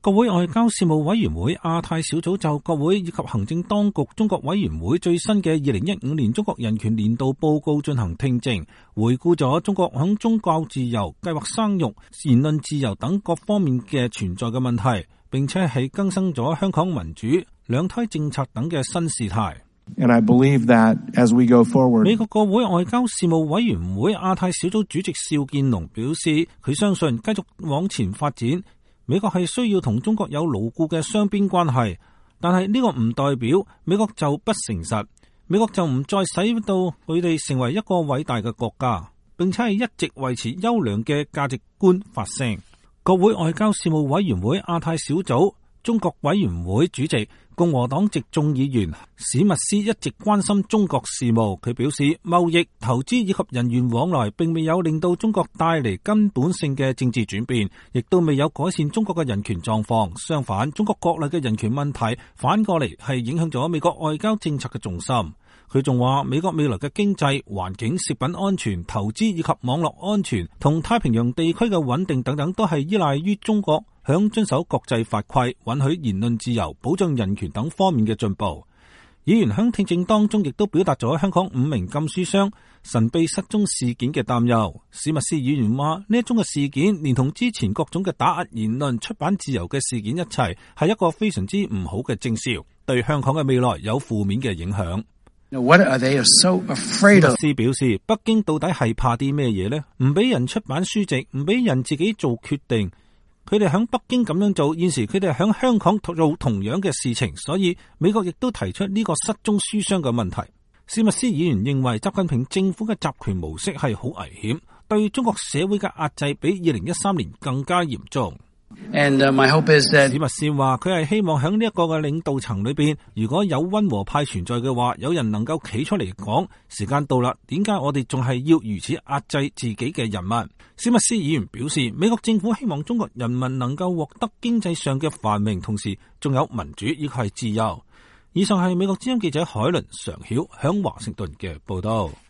國會外交事務委員會亞太小組就國會以及行政當局中國委員會最新嘅2015年中國人權年度報告進行聽證，回顧咗中國響宗教自由、計劃生育、言論自由等各方面嘅存在嘅問題，並且係更新咗香港民主、兩胎政策等嘅新事態。 And I believe that as we go forward, 美國國會外交事務委員會亞太小組主席邵建龍表示，佢相信繼續往前發展，美國係需要同中國有牢固嘅雙邊關係，但係呢個唔代表美國就不誠實，美國就唔再使到佢哋成為一個偉大嘅國家，並且係一直維持優良嘅價值觀發聲。國會外交事務委員會亞太小組中國委員會主席共和黨籍眾議員史密斯一直關心中國事務，佢表示貿易、投資以及人員往來並未有令到中國帶嚟根本性嘅政治轉變，亦都未有改善中國嘅人權狀況。相反，中國國內嘅人權問題反過嚟係影響咗美國外交政策嘅重心。佢仲話，美國未來嘅經濟、環境、食品安全、投資以及網絡安全同太平洋地區嘅穩定等等，都係依賴於中國響遵守國際法規、允許言論自由、保障人權等方面嘅進步。議員響聽證當中亦都表達咗香港5名禁書商神秘失蹤事件嘅擔憂。史密斯議員話，呢一宗嘅事件連同之前各種嘅打壓言論、出版自由嘅事件一齊，係一個非常之唔好嘅徵兆，對香港嘅未來有負面嘅影響。 What are they so afraid of? 史密斯表示，北京到底係怕啲咩嘢呢？唔俾人出版書籍，唔俾人自己做決定。佢哋響北京咁樣做，現時佢哋響香港做同樣嘅事情，所以美國亦都提出呢個失蹤書商嘅問題。史密斯議員認為，習近平政府嘅集權模式係好危險，對中國社會嘅壓制比2013年更加嚴重。 And my hope is that 史密斯話，佢係希望喺呢一個嘅領導層裏邊，如果有溫和派存在嘅話，有人能夠企出嚟講，時間到啦，點解我哋仲係要如此壓制自己嘅人民？史密斯議員表示，美國政府希望中國人民能夠獲得經濟上嘅繁榮，同時仲有民主，亦係自由。以上係美國之音記者海倫常曉響華盛頓嘅報道。